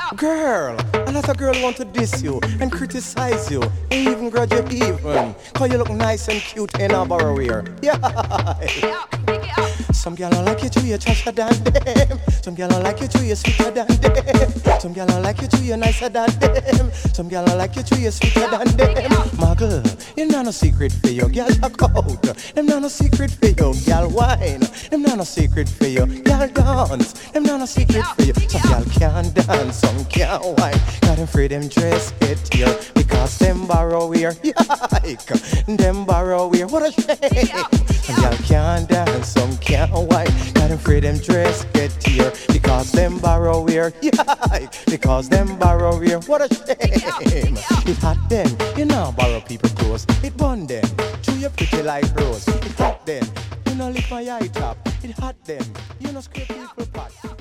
Girl, a lot of girls want to diss you and criticize you and even grudge you even. Cause you look nice and cute in a borrow wear. Yeah. Some gal don't like you too, you trasher than them. Some gal don't like you too, you sweeter than them. Some gal don't like you too, you nicer than them. Some gal don't like you too, you sweeter than them. Muggle, you not no secret for you, gal talk out. Them not no secret for you, gal wine. Them not no secret for you, gal dance. Them not no secret for you. Some gal can't dance, some can't wine. Got them free, them dress get here because them borrow wear. Yike, them borrow wear. What a shame. Some gal can't dance, some can't wine. Got them free, them dress get here because them borrow wear. Yike, because them borrow wear. What a shame. It hot them, you know borrow people clothes. It bun them, chew you pretty like rose. It hot them, you know lift my eye top. It hot them, you know scrape people pot.